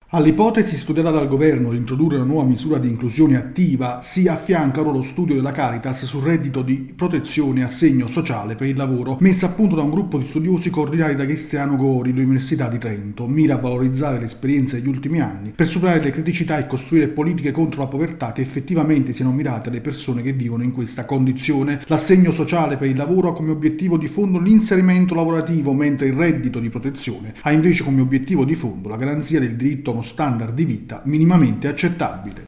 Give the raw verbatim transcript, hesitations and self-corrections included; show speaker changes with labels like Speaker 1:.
Speaker 1: All'ipotesi studiata dal governo di introdurre una nuova misura di inclusione attiva si affianca ora lo studio della Caritas sul reddito di protezione e assegno sociale per il lavoro, messo a punto da un gruppo di studiosi coordinati da Cristiano Gori dell'Università di Trento. Mira a valorizzare l'esperienza degli ultimi anni per superare le criticità e costruire politiche contro la povertà che effettivamente siano mirate alle persone che vivono in questa condizione. L'assegno sociale per il lavoro ha come obiettivo di fondo l'inserimento lavorativo, mentre il reddito di protezione ha invece come obiettivo di fondo la garanzia del diritto a uno standard di vita minimamente accettabile.